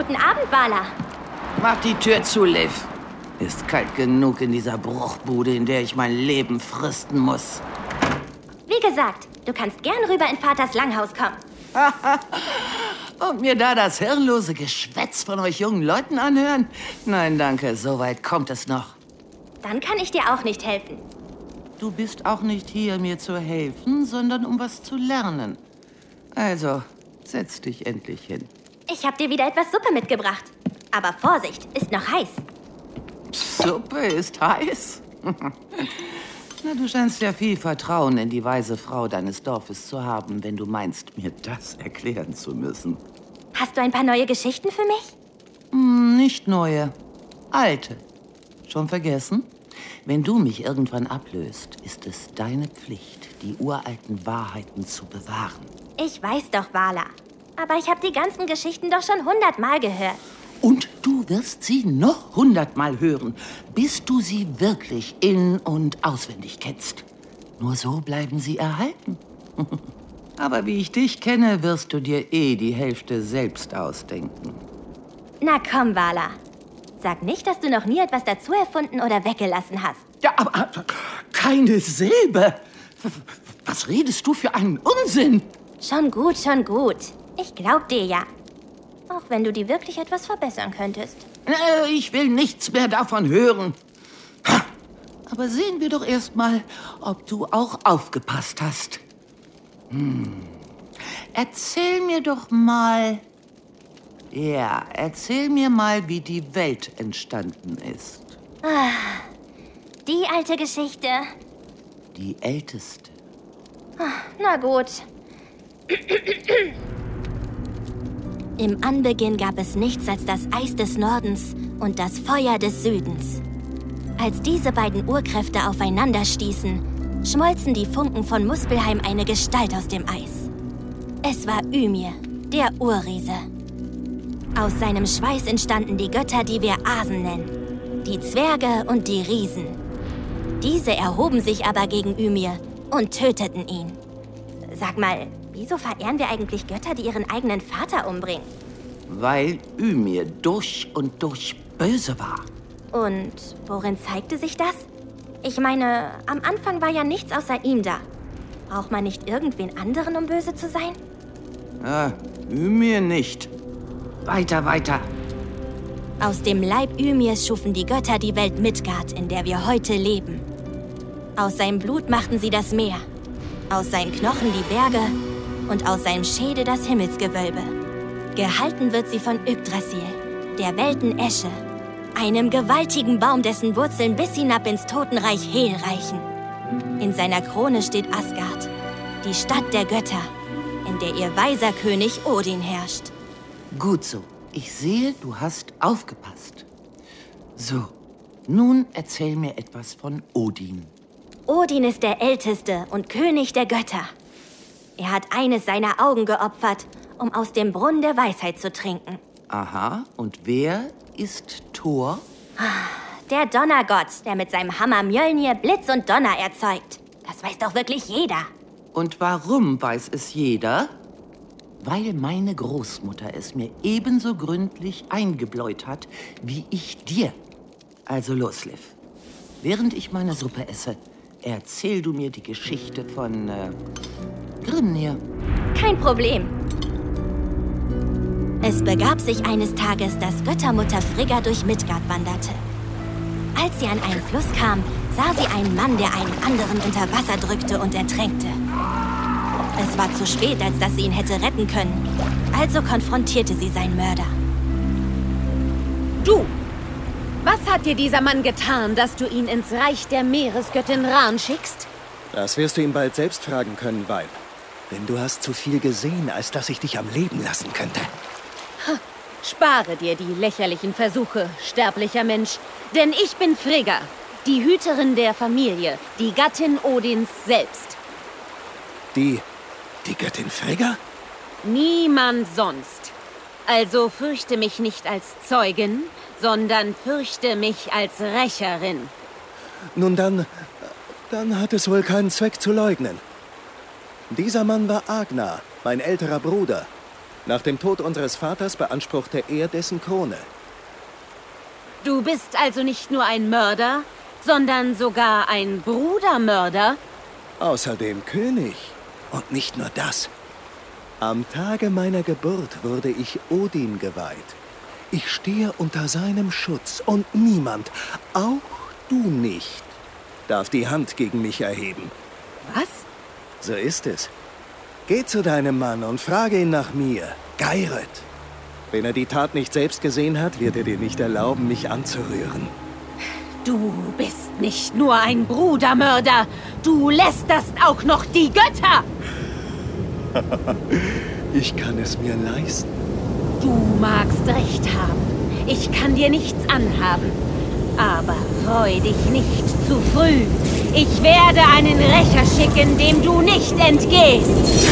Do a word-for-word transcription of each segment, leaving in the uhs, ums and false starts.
Guten Abend, Vala. Mach die Tür zu, Liv. Ist kalt genug in dieser Bruchbude, in der ich mein Leben fristen muss. Wie gesagt, du kannst gern rüber in Vaters Langhaus kommen. Und mir da das hirnlose Geschwätz von euch jungen Leuten anhören? Nein, danke, so weit kommt es noch. Dann kann ich dir auch nicht helfen. Du bist auch nicht hier, mir zu helfen, sondern um was zu lernen. Also, setz dich endlich hin. Ich habe dir wieder etwas Suppe mitgebracht. Aber Vorsicht, ist noch heiß. Suppe ist heiß? Na, du scheinst ja viel Vertrauen in die weise Frau deines Dorfes zu haben, wenn du meinst, mir das erklären zu müssen. Hast du ein paar neue Geschichten für mich? Hm, nicht neue. Alte. Schon vergessen? Wenn du mich irgendwann ablöst, ist es deine Pflicht, die uralten Wahrheiten zu bewahren. Ich weiß doch, Vala. Aber ich habe die ganzen Geschichten doch schon hundertmal gehört. Und du wirst sie noch hundertmal hören, bis du sie wirklich in- und auswendig kennst. Nur so bleiben sie erhalten. Aber wie ich dich kenne, wirst du dir eh die Hälfte selbst ausdenken. Na komm, Vala. Sag nicht, dass du noch nie etwas dazu erfunden oder weggelassen hast. Ja, aber keine Silbe. Was redest du für einen Unsinn? Schon gut, schon gut. Ich glaub dir ja. Auch wenn du dir wirklich etwas verbessern könntest. Äh, ich will nichts mehr davon hören. Aber sehen wir doch erst mal, ob du auch aufgepasst hast. Hm. Erzähl mir doch mal... Ja, erzähl mir mal, wie die Welt entstanden ist. Ah, die alte Geschichte. Die älteste. Ah, na gut. Im Anbeginn gab es nichts als das Eis des Nordens und das Feuer des Südens. Als diese beiden Urkräfte aufeinander stießen, schmolzen die Funken von Muspelheim eine Gestalt aus dem Eis. Es war Ymir, der Urriese. Aus seinem Schweiß entstanden die Götter, die wir Asen nennen. Die Zwerge und die Riesen. Diese erhoben sich aber gegen Ymir und töteten ihn. Sag mal, wieso verehren wir eigentlich Götter, die ihren eigenen Vater umbringen? Weil Ymir durch und durch böse war. Und worin zeigte sich das? Ich meine, am Anfang war ja nichts außer ihm da. Braucht man nicht irgendwen anderen, um böse zu sein? Ah, Ymir nicht. Weiter, weiter. Aus dem Leib Ymirs schufen die Götter die Welt Midgard, in der wir heute leben. Aus seinem Blut machten sie das Meer, aus seinen Knochen die Berge und aus seinem Schädel das Himmelsgewölbe. Gehalten wird sie von Yggdrasil, der Welten Esche, einem gewaltigen Baum, dessen Wurzeln bis hinab ins Totenreich Hel reichen. In seiner Krone steht Asgard, die Stadt der Götter, in der ihr weiser König Odin herrscht. Gut so. Ich sehe, du hast aufgepasst. So, nun erzähl mir etwas von Odin. Odin ist der Älteste und König der Götter. Er hat eines seiner Augen geopfert, um aus dem Brunnen der Weisheit zu trinken. Aha, und wer ist Thor? Der Donnergott, der mit seinem Hammer Mjölnir Blitz und Donner erzeugt. Das weiß doch wirklich jeder. Und warum weiß es jeder? Weil meine Großmutter es mir ebenso gründlich eingebläut hat, wie ich dir. Also los, Liv. Während ich meine Suppe esse, erzähl du mir die Geschichte von äh, Grimnir. Kein Problem. Es begab sich eines Tages, dass Göttermutter Frigga durch Midgard wanderte. Als sie an einen Fluss kam, sah sie einen Mann, der einen anderen unter Wasser drückte und ertränkte. Es war zu spät, als dass sie ihn hätte retten können. Also konfrontierte sie seinen Mörder. Du! Was hat dir dieser Mann getan, dass du ihn ins Reich der Meeresgöttin Ran schickst? Das wirst du ihn bald selbst fragen können, Weib. Denn du hast zu viel gesehen, als dass ich dich am Leben lassen könnte. Ha, spare dir die lächerlichen Versuche, sterblicher Mensch. Denn ich bin Frigga, die Hüterin der Familie, die Gattin Odins selbst. Die... die Göttin Frigga? Niemand sonst. Also fürchte mich nicht als Zeugin, sondern fürchte mich als Rächerin. Nun dann, dann hat es wohl keinen Zweck zu leugnen. Dieser Mann war Agnar, mein älterer Bruder. Nach dem Tod unseres Vaters beanspruchte er dessen Krone. Du bist also nicht nur ein Mörder, sondern sogar ein Brudermörder? Außerdem König. Und nicht nur das. Am Tage meiner Geburt wurde ich Odin geweiht. Ich stehe unter seinem Schutz und niemand, auch du nicht, darf die Hand gegen mich erheben. Was? So ist es. Geh zu deinem Mann und frage ihn nach mir, Geirröd. Wenn er die Tat nicht selbst gesehen hat, wird er dir nicht erlauben, mich anzurühren. Du bist nicht nur ein Brudermörder, du lästerst auch noch die Götter! Ich kann es mir leisten. Du magst recht haben, ich kann dir nichts anhaben. Aber freu dich nicht zu früh. Ich werde einen Rächer schicken, dem du nicht entgehst.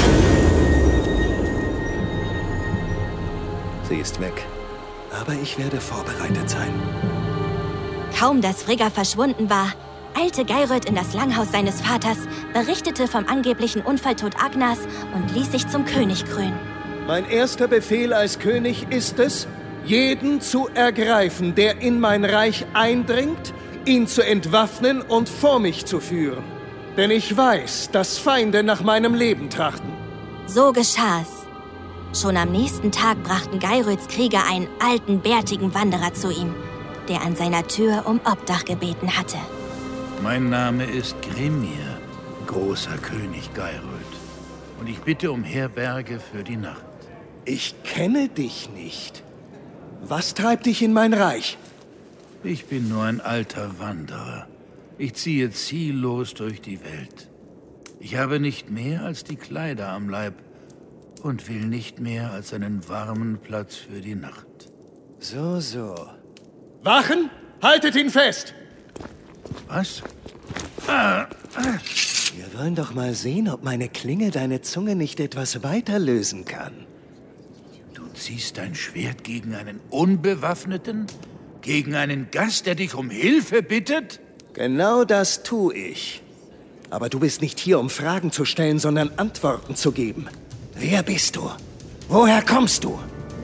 Sie ist weg, aber ich werde vorbereitet sein. Kaum, dass Frigga verschwunden war, eilte Geirröd in das Langhaus seines Vaters, berichtete vom angeblichen Unfalltod Agnas und ließ sich zum König krönen. Mein erster Befehl als König ist es, jeden zu ergreifen, der in mein Reich eindringt, ihn zu entwaffnen und vor mich zu führen. Denn ich weiß, dass Feinde nach meinem Leben trachten. So geschah's. Schon am nächsten Tag brachten Geirröds Krieger einen alten, bärtigen Wanderer zu ihm, der an seiner Tür um Obdach gebeten hatte. Mein Name ist Grimnir, großer König Geirröd. Und ich bitte um Herberge für die Nacht. Ich kenne dich nicht. Was treibt dich in mein Reich? Ich bin nur ein alter Wanderer. Ich ziehe ziellos durch die Welt. Ich habe nicht mehr als die Kleider am Leib und will nicht mehr als einen warmen Platz für die Nacht. So, so. Wachen! Haltet ihn fest! Was? Ah, ah. Wir wollen doch mal sehen, ob meine Klinge deine Zunge nicht etwas weiter lösen kann. Du ziehst dein Schwert gegen einen Unbewaffneten? Gegen einen Gast, der dich um Hilfe bittet? Genau das tue ich. Aber du bist nicht hier, um Fragen zu stellen, sondern Antworten zu geben. Wer bist du? Woher kommst du?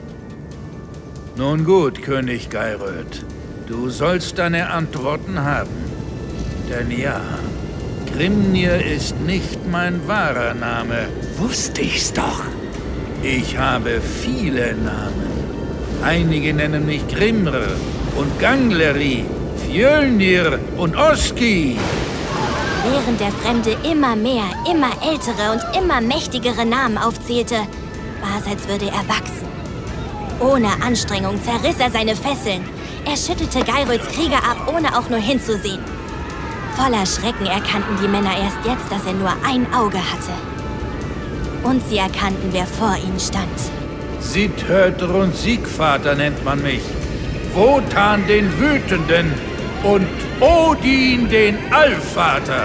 Nun gut, König Geirröd. Du sollst deine Antworten haben. Denn ja, Grimnir ist nicht mein wahrer Name. Wusste ich's doch. Ich habe viele Namen. Einige nennen mich Grimr und Gangleri, Fjölnir und Oski. Während der Fremde immer mehr, immer ältere und immer mächtigere Namen aufzählte, war es, als würde er wachsen. Ohne Anstrengung zerriss er seine Fesseln. Er schüttelte Geirröds Krieger ab, ohne auch nur hinzusehen. Voller Schrecken erkannten die Männer erst jetzt, dass er nur ein Auge hatte. Und sie erkannten, wer vor ihnen stand. Siedhöter und Siegvater nennt man mich. Wotan den Wütenden und Odin den Allvater.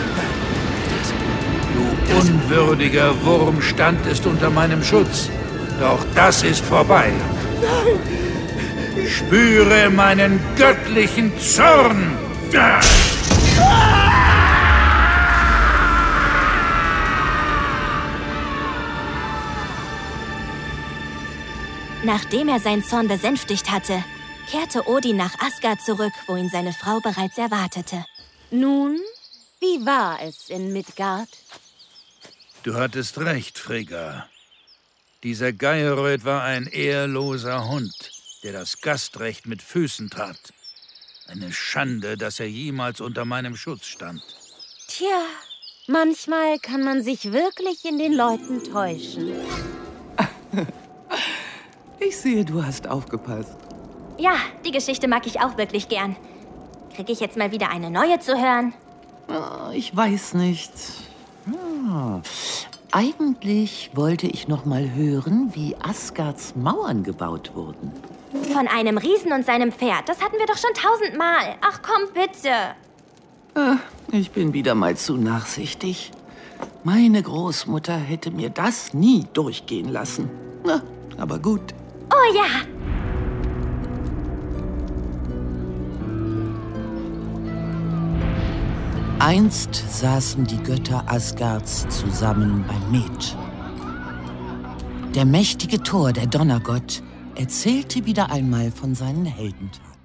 Du unwürdiger Wurm standest unter meinem Schutz. Doch das ist vorbei. Spüre meinen göttlichen Zorn. Nachdem er seinen Zorn besänftigt hatte, kehrte Odin nach Asgard zurück, wo ihn seine Frau bereits erwartete. Nun, wie war es in Midgard? Du hattest recht, Frigga. Dieser Geirröd war ein ehrloser Hund, der das Gastrecht mit Füßen trat. Eine Schande, dass er jemals unter meinem Schutz stand. Tja, manchmal kann man sich wirklich in den Leuten täuschen. Ich sehe, du hast aufgepasst. Ja, die Geschichte mag ich auch wirklich gern. Krieg ich jetzt mal wieder eine neue zu hören? Oh, ich weiß nicht. Hm. Eigentlich wollte ich noch mal hören, wie Asgards Mauern gebaut wurden. Von einem Riesen und seinem Pferd. Das hatten wir doch schon tausendmal. Ach komm, bitte. Ah, ich bin wieder mal zu nachsichtig. Meine Großmutter hätte mir das nie durchgehen lassen. Na, aber gut. Oh ja. Einst saßen die Götter Asgards zusammen beim Met. Der mächtige Thor, der Donnergott, erzählte wieder einmal von seinen Heldentaten.